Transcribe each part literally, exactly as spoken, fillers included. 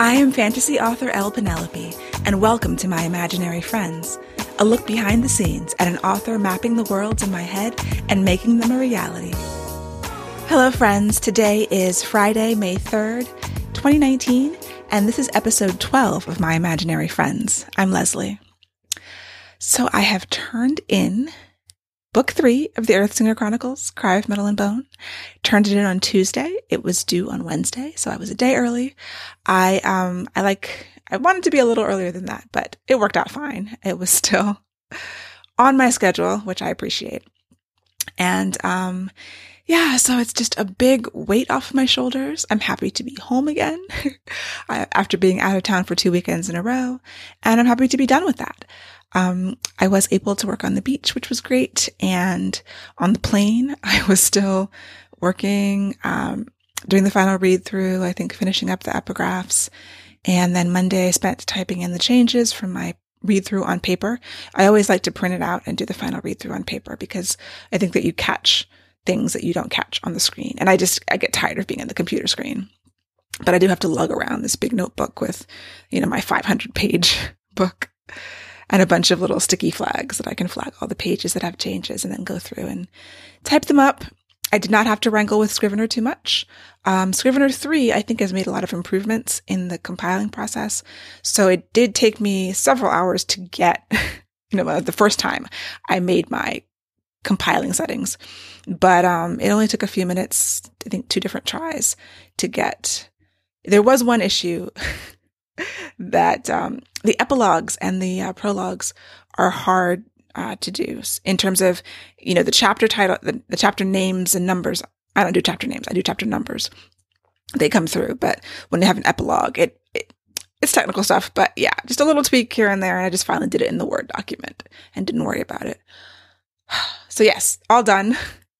I am fantasy author Elle Penelope, and welcome to My Imaginary Friends, a look behind the scenes at an author mapping the worlds in my head and making them a reality. Hello friends, today is Friday, May third, twenty nineteen, and this is episode twelve of My Imaginary Friends. I'm Leslie. So I have turned in Book three of the Earthsinger Chronicles, Cry of Metal and Bone. Turned it in on Tuesday. It was due on Wednesday, so I was a day early. I, um, I like, I wanted to be a little earlier than that, but it worked out fine. It was still on my schedule, which I appreciate. And, um, yeah, so it's just a big weight off my shoulders. I'm happy to be home again after being out of town for two weekends in a row, and I'm happy to be done with that. Um, I was able to work on the beach, which was great. And on the plane, I was still working, um, doing the final read through, I think finishing up the epigraphs. And then Monday I spent typing in the changes from my read through on paper. I always like to print it out and do the final read through on paper because I think that you catch things that you don't catch on the screen. And I just, I get tired of being on the computer screen, but I do have to lug around this big notebook with, you know, my five hundred page book. And a bunch of little sticky flags that I can flag all the pages that have changes and then go through and type them up. I did not have to wrangle with Scrivener too much. Um, Scrivener three, I think, has made a lot of improvements in the compiling process. So it did take me several hours to get, you know, the first time I made my compiling settings. But um, it only took a few minutes, I think two different tries to get. There was one issue that um, the epilogues and the uh, prologues are hard uh, to do in terms of, you know, the chapter title, the, the chapter names and numbers. I don't do chapter names. I do chapter numbers. They come through, but when they have an epilogue, it, it it's technical stuff. But yeah, just a little tweak here and there, and I just finally did it in the Word document and didn't worry about it. So yes, all done.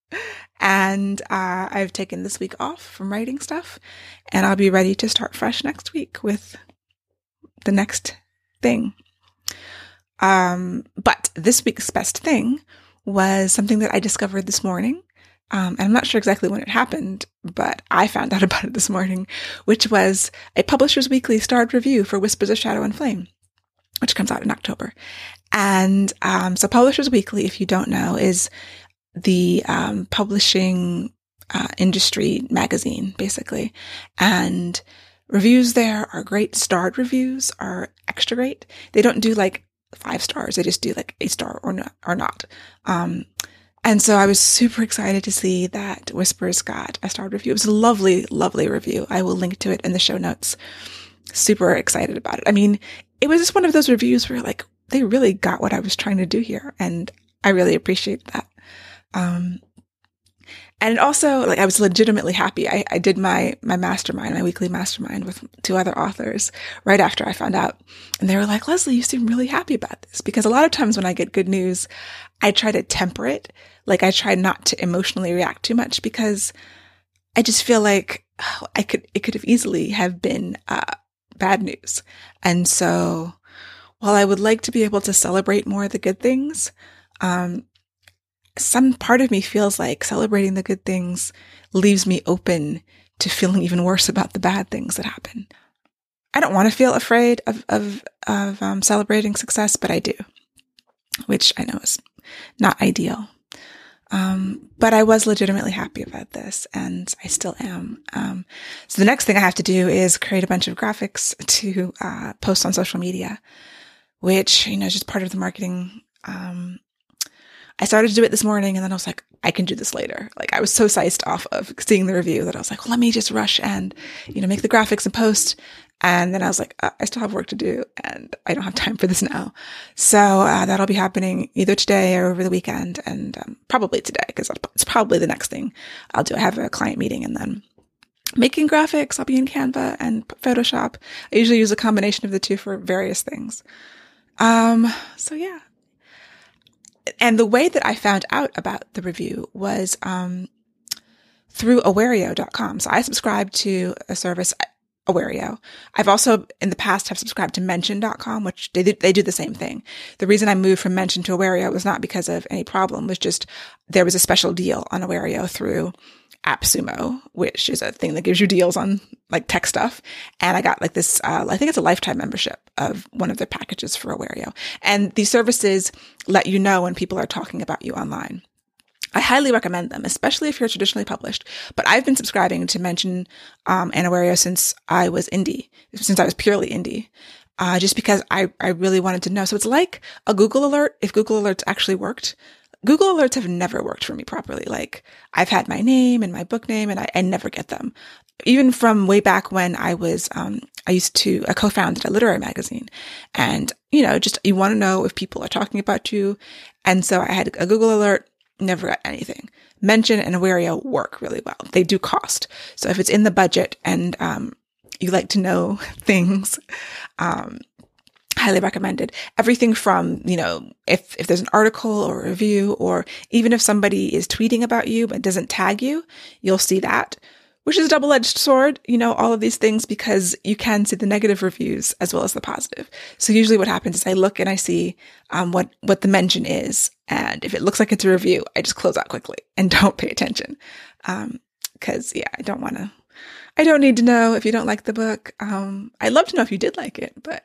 And uh, I've taken this week off from writing stuff, and I'll be ready to start fresh next week with the next thing. Um, but this week's best thing was something that I discovered this morning. Um, and I'm not sure exactly when it happened, but I found out about it this morning, which was a Publishers Weekly starred review for Whispers of Shadow and Flame, which comes out in October. And um, so Publishers Weekly, if you don't know, is the um, publishing uh, industry magazine, basically. And reviews there are great. Starred reviews are extra great. They don't do like five stars. They just do like a star or not. Or not. Um, and so I was super excited to see that Whispers got a starred review. It was a lovely, lovely review. I will link to it in the show notes. Super excited about it. I mean, it was just one of those reviews where like, they really got what I was trying to do here. And I really appreciate that. Um, And also, like, I was legitimately happy. I, I did my, my mastermind, my weekly mastermind with two other authors right after I found out. And they were like, Leslie, you seem really happy about this. Because a lot of times when I get good news, I try to temper it. Like, I try not to emotionally react too much because I just feel like oh, I could, it could have easily have been, uh, bad news. And so while I would like to be able to celebrate more of the good things, um, some part of me feels like celebrating the good things leaves me open to feeling even worse about the bad things that happen. I don't want to feel afraid of, of, of um, celebrating success, but I do, which I know is not ideal. Um, but I was legitimately happy about this, and I still am. Um, so the next thing I have to do is create a bunch of graphics to uh, post on social media, which, you know, is just part of the marketing. Um, I started to do it this morning, and then I was like, I can do this later. Like, I was so sized off of seeing the review that I was like, well, let me just rush and, you know, make the graphics and post. And then I was like, uh, I still have work to do, and I don't have time for this now. So uh, that'll be happening either today or over the weekend, and um, probably today, because it's probably the next thing I'll do. I have a client meeting, and then making graphics. I'll be in Canva and Photoshop. I usually use a combination of the two for various things. Um, so yeah. And the way that I found out about the review was um, through Awario dot com. So I subscribe to a service, Awario. I've also in the past have subscribed to Mention dot com, which they do, they do the same thing. The reason I moved from Mention to Awario was not because of any problem. It was just there was a special deal on Awario through AppSumo, which is a thing that gives you deals on like tech stuff. And I got like this, uh, I think it's a lifetime membership of one of their packages for Awario. And these services let you know when people are talking about you online. I highly recommend them, especially if you're traditionally published. But I've been subscribing to Mention um, and Awario since I was indie, since I was purely indie, uh, just because I, I really wanted to know. So it's like a Google alert, if Google Alerts actually worked. Google Alerts have never worked for me properly. Like I've had my name and my book name and I, I never get them. Even from way back when I was, um, I used to, I co-founded a literary magazine and, you know, just you want to know if people are talking about you. And so I had a Google Alert. Never got anything. Mention and Awario work really well. They do cost. So if it's in the budget and um, you like to know things, um, highly recommended. Everything from, you know, if, if there's an article or a review, or even if somebody is tweeting about you but doesn't tag you, you'll see that, which is a double-edged sword, you know, all of these things, because you can see the negative reviews as well as the positive. So usually what happens is I look and I see um, what, what the mention is. And if it looks like it's a review, I just close out quickly and don't pay attention. Um, cause yeah, I don't want to, I don't need to know if you don't like the book. Um, I'd love to know if you did like it, but,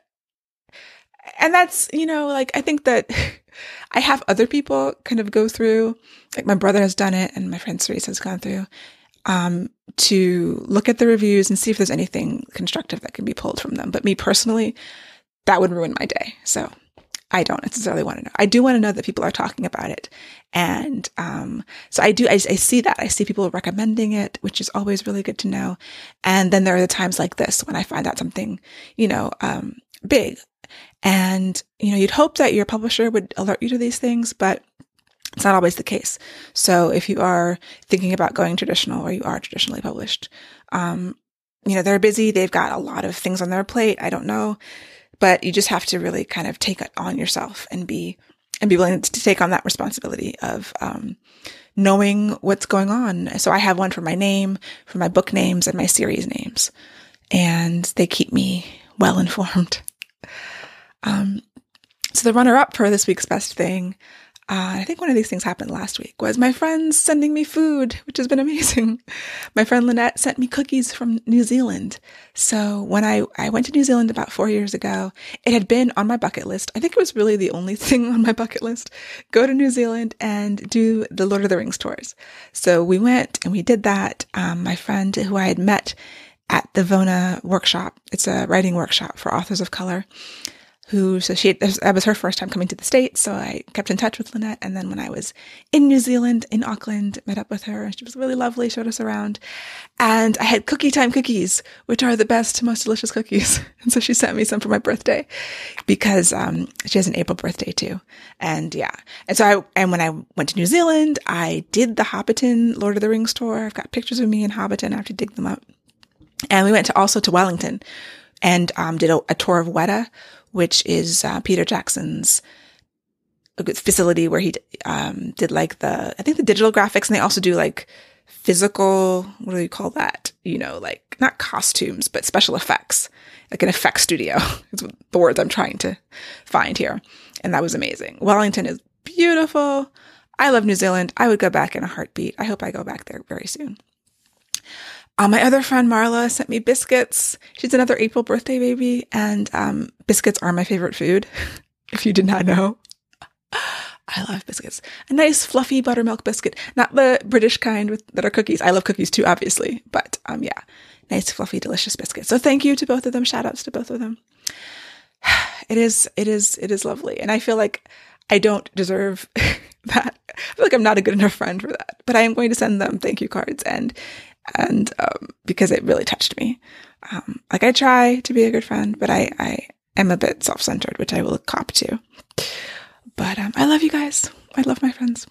and that's, you know, like, I think that I have other people kind of go through, like my brother has done it and my friend Cerise has gone through, um, to look at the reviews and see if there's anything constructive that can be pulled from them. But me personally, that would ruin my day. So I don't necessarily want to know. I do want to know that people are talking about it. And, um, so I do, I, I see that. I see people recommending it, which is always really good to know. And then there are the times like this when I find out something, you know, um, big. And, you know, you'd hope that your publisher would alert you to these things, but it's not always the case. So if you are thinking about going traditional or you are traditionally published, um, you know, they're busy. They've got a lot of things on their plate. I don't know, but you just have to really kind of take it on yourself and be, and be willing to take on that responsibility of, um, knowing what's going on. So I have one for my name, for my book names and my series names, and they keep me well informed. Um, so the runner up for this week's best thing, Uh, I think one of these things happened last week, was my friends sending me food, which has been amazing. My friend Lynette sent me cookies from New Zealand. So when I, I went to New Zealand about four years ago, it had been on my bucket list. I think it was really the only thing on my bucket list. Go to New Zealand and do the Lord of the Rings tours. So we went and we did that. Um, my friend who I had met at the Vona workshop, it's a writing workshop for authors of color, who, so she, that was her first time coming to the States. So I kept in touch with Lynette. And then when I was in New Zealand, in Auckland, met up with her. She was really lovely, showed us around. And I had cookie time cookies, which are the best, most delicious cookies. And so she sent me some for my birthday because, um, she has an April birthday too. And yeah. And so I, and when I went to New Zealand, I did the Hobbiton Lord of the Rings tour. I've got pictures of me in Hobbiton. I have to dig them up. And we went to also to Wellington and, um, did a, a tour of Weta, which is uh, Peter Jackson's facility where he um, did like the, I think the digital graphics, and they also do like physical, what do you call that? You know, like not costumes, but special effects, like an effects studio is the word I'm trying to find here. And that was amazing. Wellington is beautiful. I love New Zealand. I would go back in a heartbeat. I hope I go back there very soon. Uh, my other friend Marla sent me biscuits. She's another April birthday baby, and um, biscuits are my favorite food, if you did not know. I love biscuits. A nice fluffy buttermilk biscuit. Not the British kind with, that are cookies. I love cookies too, obviously. But um, yeah, nice fluffy delicious biscuits. So thank you to both of them. Shout outs to both of them. It is, it is, it is lovely. And I feel like I don't deserve that. I feel like I'm not a good enough friend for that. But I am going to send them thank you cards, and And, um, because it really touched me. Um, like I try to be a good friend, but I, I am a bit self-centered, which I will cop to. But, um, I love you guys. I love my friends.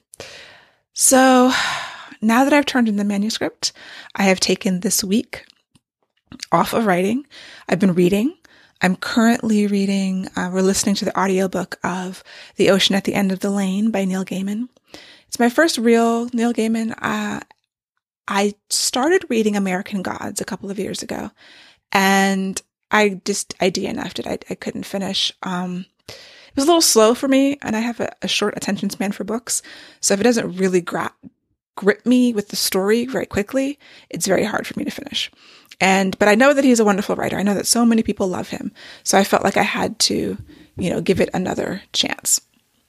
So now that I've turned in the manuscript, I have taken this week off of writing. I've been reading. I'm currently reading, uh, we're listening to the audiobook of The Ocean at the End of the Lane by Neil Gaiman. It's my first real Neil Gaiman, uh, I started reading American Gods a couple of years ago, and I just, I D N F'd it. I, I couldn't finish. Um, it was a little slow for me, and I have a, a short attention span for books. So if it doesn't really grab, grip me with the story very quickly, it's very hard for me to finish. And, but I know that he's a wonderful writer. I know that so many people love him. So I felt like I had to, you know, give it another chance.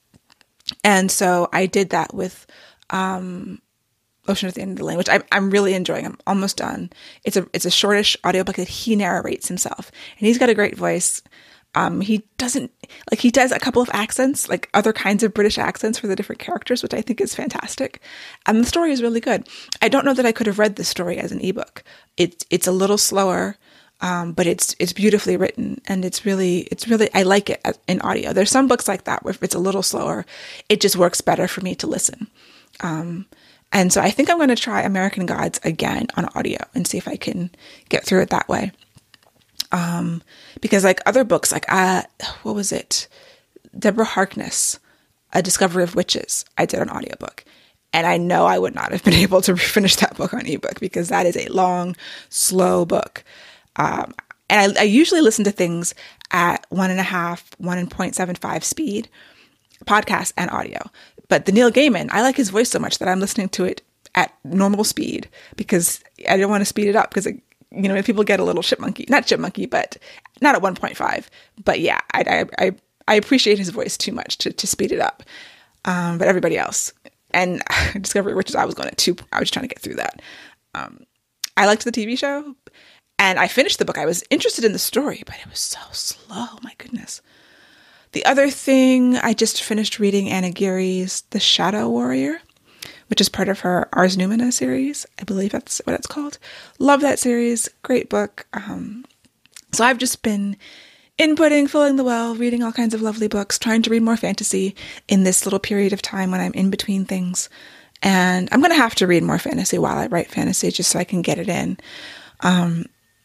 And so I did that with, um, Ocean at the End of the Lane, which I'm, I'm really enjoying. I'm almost done. It's a, it's a shortish audiobook that he narrates himself, and he's got a great voice. Um, he doesn't, like, he does a couple of accents, like other kinds of British accents for the different characters, which I think is fantastic. And the story is really good. I don't know that I could have read this story as an ebook. It, it's a little slower, um, but it's, it's beautifully written, and it's really, it's really, I like it in audio. There's some books like that where if it's a little slower, it just works better for me to listen. Um, and so I think I'm going to try American Gods again on audio and see if I can get through it that way. Um, because like other books, like, uh, what was it? Deborah Harkness, A Discovery of Witches, I did an audiobook, and I know I would not have been able to finish that book on ebook because that is a long, slow book. Um, and I, I usually listen to things at one and a half, one point seven five speed, podcast and audio. But the Neil Gaiman, I like his voice so much that I'm listening to it at normal speed because I don't want to speed it up because it, you know, if people get a little chipmunky, not chipmunky, but not at one point five. But yeah, I, I, I appreciate his voice too much to, to speed it up. Um, but everybody else, and Discovery of Witches, I was going at two, I was trying to get through that. Um, I liked the T V show, and I finished the book. I was interested in the story, but it was so slow. My goodness. The other thing, I just finished reading Anna Geary's The Shadow Warrior, which is part of her Ars Numina series. I believe that's what it's called. Love that series. Great book. Um, so I've just been inputting, filling the well, reading all kinds of lovely books, trying to read more fantasy in this little period of time when I'm in between things. And I'm going to have to read more fantasy while I write fantasy just so I can get it in. Um,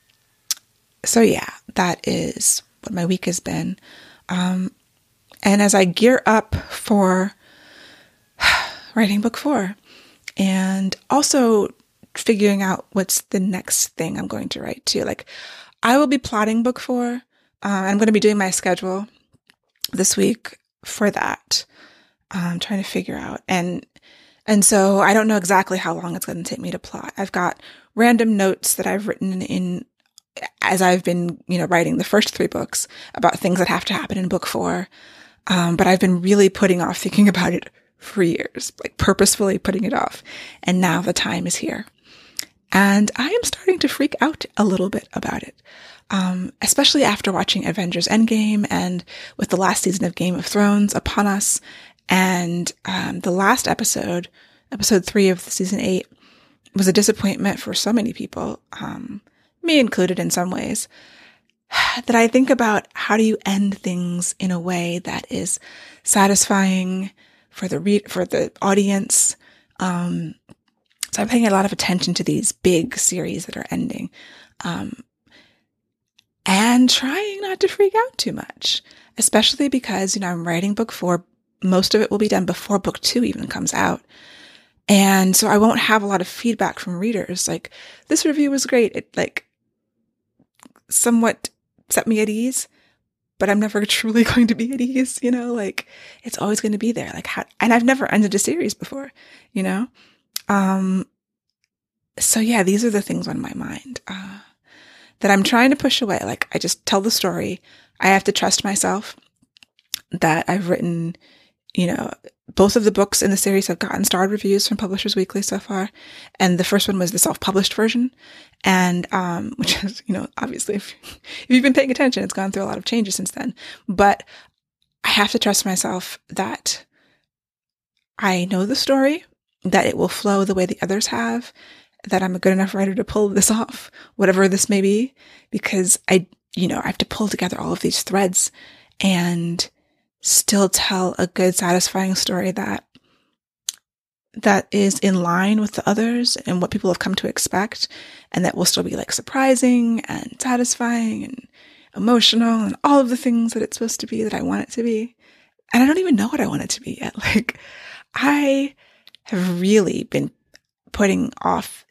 so yeah, that is what my week has been. Um, and as I gear up for writing book four and also figuring out what's the next thing I'm going to write too. Like I will be plotting book four. Uh, I'm going to be doing my schedule this week for that. I'm trying to figure out. And, and so I don't know exactly how long it's going to take me to plot. I've got random notes that I've written in as I've been, you know, writing the first three books about things that have to happen in book four. Um, but I've been really putting off thinking about it for years, like purposefully putting it off. And now the time is here. And I am starting to freak out a little bit about it. Um, especially after watching Avengers Endgame and with the last season of Game of Thrones upon us. And, um, the last episode, episode three of the season eight, was a disappointment for so many people. Um, me included in some ways, that I think about how do you end things in a way that is satisfying for the read, for the audience. Um, so I'm paying a lot of attention to these big series that are ending, um, and trying not to freak out too much, especially because, you know, I'm writing book four. Most of it will be done before book two even comes out. And so I won't have a lot of feedback from readers. Like, this review was great. It like somewhat set me at ease, but I'm never truly going to be at ease, you know, like it's always going to be there. Like how, and I've never ended a series before, you know? Um, so yeah, these are the things on my mind, uh, that I'm trying to push away. Like I just tell the story. I have to trust myself that I've written, you know, both of the books in the series have gotten starred reviews from Publishers Weekly so far. And the first one was the self-published version. And, um, which is, you know, obviously if, if you've been paying attention, it's gone through a lot of changes since then. But I have to trust myself that I know the story, that it will flow the way the others have, that I'm a good enough writer to pull this off, whatever this may be, because I, you know, I have to pull together all of these threads and still tell a good, satisfying story that that is in line with the others and what people have come to expect, and that will still be like surprising and satisfying and emotional and all of the things that it's supposed to be that I want it to be. And I don't even know what I want it to be yet. Like, I have really been putting off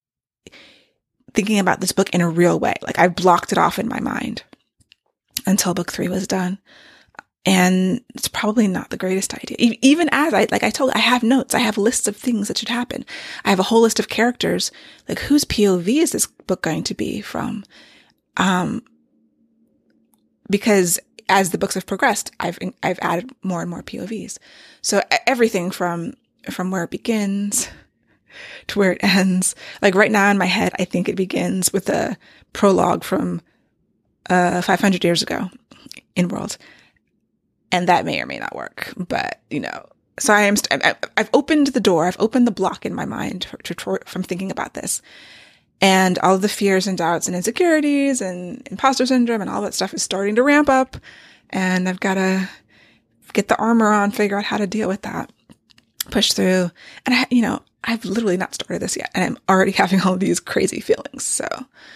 thinking about this book in a real way. Like, I blocked it off in my mind until book three was done. And it's probably not the greatest idea. E- even as I, like I told, I have notes, I have lists of things that should happen. I have a whole list of characters. Like, whose P O V is this book going to be from? Um, because as the books have progressed, I've, I've added more and more P O Vs. So everything from, from where it begins to where it ends. Like right now in my head, I think it begins with a prologue from, uh, five hundred years ago in World. And that may or may not work, but you know, so I am, st- I, I've opened the door, I've opened the block in my mind for, to, from thinking about this, and all of the fears and doubts and insecurities and imposter syndrome and all that stuff is starting to ramp up, and I've got to get the armor on, figure out how to deal with that, push through. And I, you know, I've literally not started this yet, and I'm already having all of these crazy feelings. So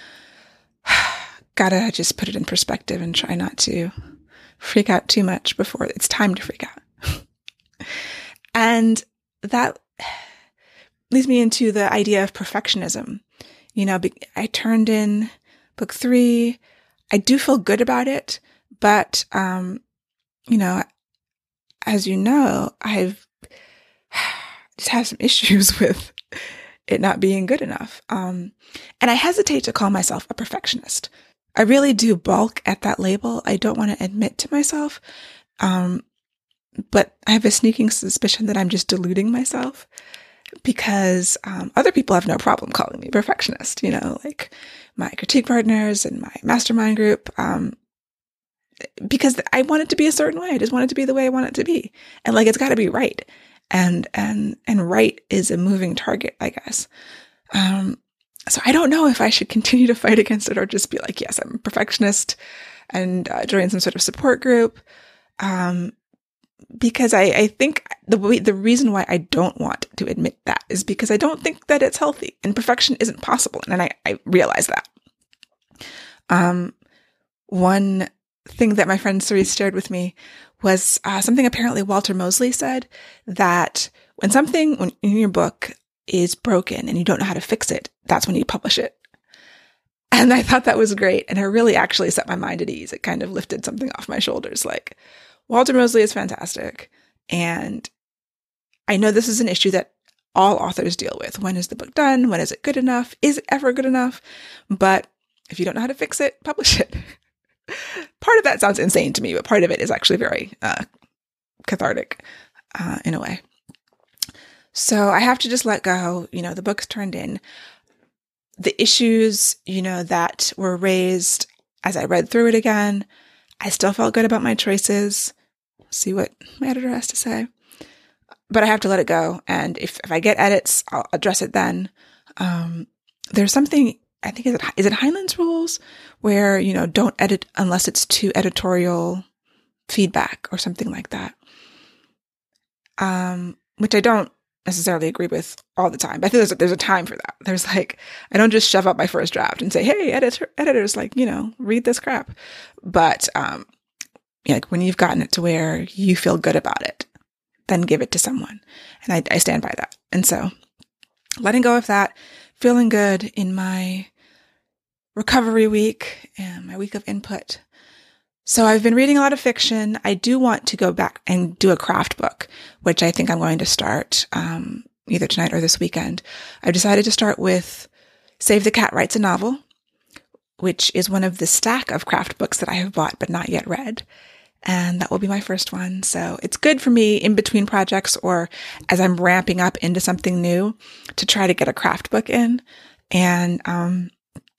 gotta just put it in perspective and try not to freak out too much before it's time to freak out. And that leads me into the idea of perfectionism. You know, I turned in book three. I do feel good about it, but, um, you know, as you know, I've just had some issues with it not being good enough. Um, and I hesitate to call myself a perfectionist. I really do balk at that label. I don't want to admit to myself. Um, but I have a sneaking suspicion that I'm just deluding myself, because um, other people have no problem calling me perfectionist, you know, like my critique partners and my mastermind group, um, because I want it to be a certain way. I just want it to be the way I want it to be. And like, it's got to be right. And, and, and right is a moving target, I guess. Um, So I don't know if I should continue to fight against it or just be like, yes, I'm a perfectionist, and uh, join some sort of support group. Um, because I, I think the way, the reason why I don't want to admit that is because I don't think that it's healthy, and perfection isn't possible. And I, I realize that. Um, one thing that my friend Cerise shared with me was uh, something apparently Walter Mosley said, that when something when, in your book is broken and you don't know how to fix it, that's when you publish it. And I thought that was great. And it really actually set my mind at ease. It kind of lifted something off my shoulders. Like, Walter Mosley is fantastic. And I know this is an issue that all authors deal with. When is the book done? When is it good enough? Is it ever good enough? But if you don't know how to fix it, publish it. Part of that sounds insane to me, but part of it is actually very uh, cathartic uh, in a way. So I have to just let go. You know, the book's turned in. The issues, you know, that were raised as I read through it again, I still felt good about my choices. See what my editor has to say. But I have to let it go. And if, if I get edits, I'll address it then. Um, there's something, I think, is it, is it Heinlein's rules, where, you know, don't edit unless it's to editorial feedback or something like that. Um, which I don't necessarily agree with all the time. But I think there's a, there's a time for that. There's like, I don't just shove up my first draft and say, hey, editor, editors, like, you know, read this crap. But, um, you know, like when you've gotten it to where you feel good about it, then give it to someone. And I, I stand by that. And so letting go of that, feeling good in my recovery week and my week of input. So I've been reading a lot of fiction. I do want to go back and do a craft book, which I think I'm going to start um, either tonight or this weekend. I've decided to start with Save the Cat Writes a Novel, which is one of the stack of craft books that I have bought but not yet read. And that will be my first one. So it's good for me in between projects, or as I'm ramping up into something new, to try to get a craft book in. And um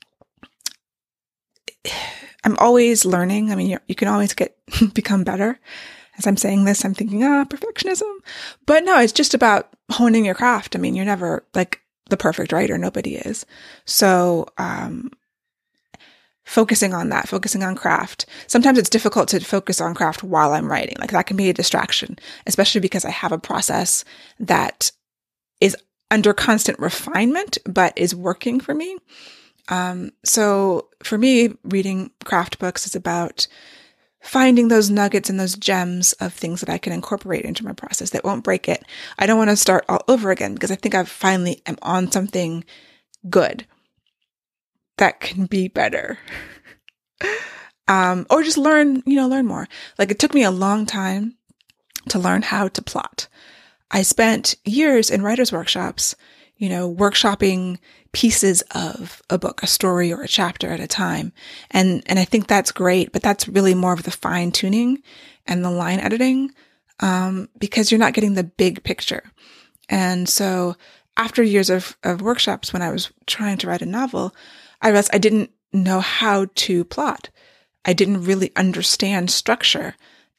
I'm always learning. I mean, you can always get, become better. As I'm saying this, I'm thinking, ah, perfectionism. But no, it's just about honing your craft. I mean, you're never like the perfect writer. Nobody is. So, um, focusing on that, focusing on craft. Sometimes it's difficult to focus on craft while I'm writing. Like that can be a distraction, especially because I have a process that is under constant refinement, but is working for me. Um, so for me, reading craft books is about finding those nuggets and those gems of things that I can incorporate into my process that won't break it. I don't want to start all over again, because I think I finally am on something good that can be better. Um, or just learn, you know, learn more. Like it took me a long time to learn how to plot. I spent years in writers' workshops, you know, workshopping pieces of a book, a story or a chapter at a time. And, and I think that's great, but that's really more of the fine tuning and the line editing, um, because you're not getting the big picture. And so after years of, of workshops, when I was trying to write a novel, I realized I didn't know how to plot. I didn't really understand structure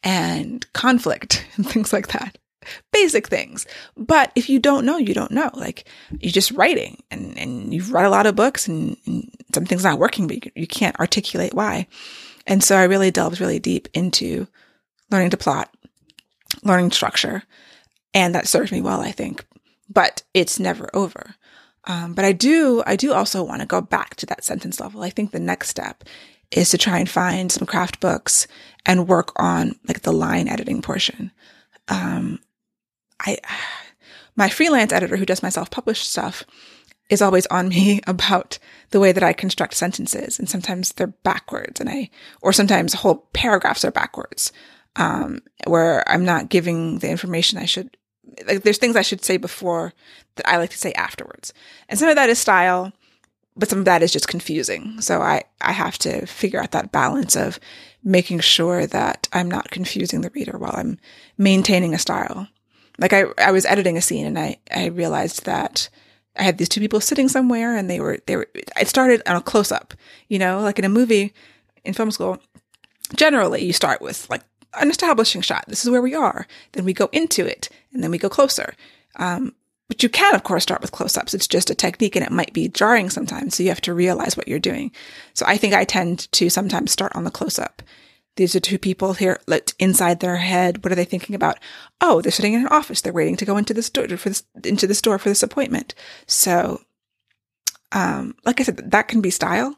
and conflict and things like that. Basic things. But if you don't know, you don't know. Like you're just writing and, and you've read a lot of books and, and something's not working, but you, you can't articulate why. And so I really delved really deep into learning to plot, learning structure, and that served me well, I think. But it's never over. Um, but I do, I do also want to go back to that sentence level. I think the next step is to try and find some craft books and work on like the line editing portion. Um, I, my freelance editor who does my self-published stuff is always on me about the way that I construct sentences. And sometimes they're backwards and I, or sometimes whole paragraphs are backwards, um, where I'm not giving the information I should, like there's things I should say before that I like to say afterwards. And some of that is style, but some of that is just confusing. So I, I have to figure out that balance of making sure that I'm not confusing the reader while I'm maintaining a style. Like I, I was editing a scene and I, I realized that I had these two people sitting somewhere and they were, they were, it started on a close up, you know, like in a movie in film school, generally you start with like an establishing shot. This is where we are. Then we go into it and then we go closer. Um, but you can of course start with close-ups. It's just a technique and it might be jarring sometimes. So you have to realize what you're doing. So I think I tend to sometimes start on the close-up. These are two people here, like inside their head. What are they thinking about? Oh, they're sitting in an office. They're waiting to go into this door for this, into this door for this appointment. So, um, like I said, that can be style.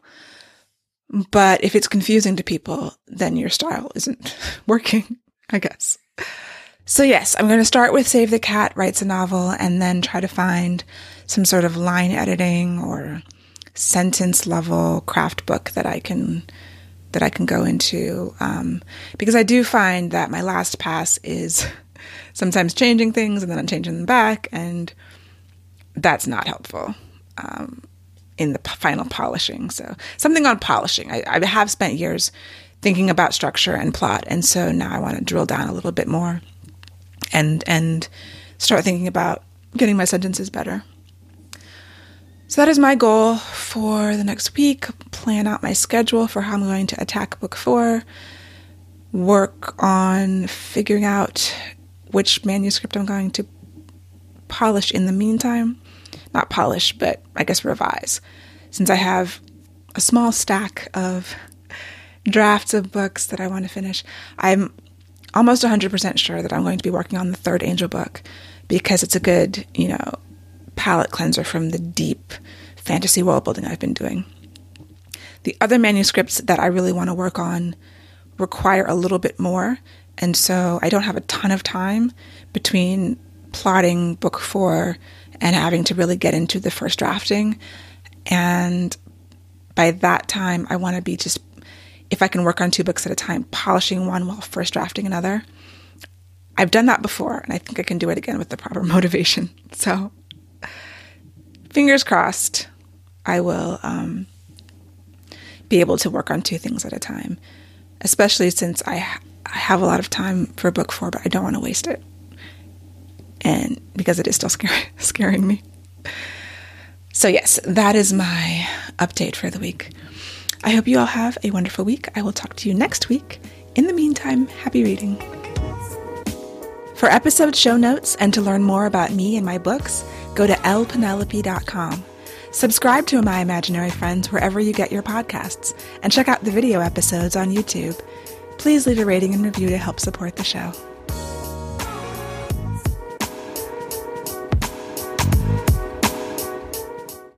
But if it's confusing to people, then your style isn't working, I guess. So yes, I'm going to start with Save the Cat Writes a Novel and then try to find some sort of line editing or sentence level craft book that I can that I can go into, um, because I do find that my last pass is sometimes changing things and then I'm changing them back, and that's not helpful um, in the p- final polishing. So something on polishing. I, I have spent years thinking about structure and plot, and so now I want to drill down a little bit more and and start thinking about getting my sentences better. So that is my goal for the next week. Plan out my schedule for how I'm going to attack book four. Work on figuring out which manuscript I'm going to polish in the meantime. Not polish, but I guess revise. Since I have a small stack of drafts of books that I want to finish, I'm almost one hundred percent sure that I'm going to be working on the third Angel book because it's a good, you know, palette cleanser from the deep fantasy world building I've been doing. The other manuscripts that I really want to work on require a little bit more, and so I don't have a ton of time between plotting book four and having to really get into the first drafting. And by that time, I want to be just, if I can work on two books at a time, polishing one while first drafting another. I've done that before, and I think I can do it again with the proper motivation. So fingers crossed, I will um, be able to work on two things at a time, especially since I, ha- I have a lot of time for book four, but I don't want to waste it. And because it is still scary, scaring me. So yes, that is my update for the week. I hope you all have a wonderful week. I will talk to you next week. In the meantime, happy reading. For episode show notes and to learn more about me and my books, go to elle penelope dot com. Subscribe to My Imaginary Friends wherever you get your podcasts, and check out the video episodes on YouTube. Please leave a rating and review to help support the show.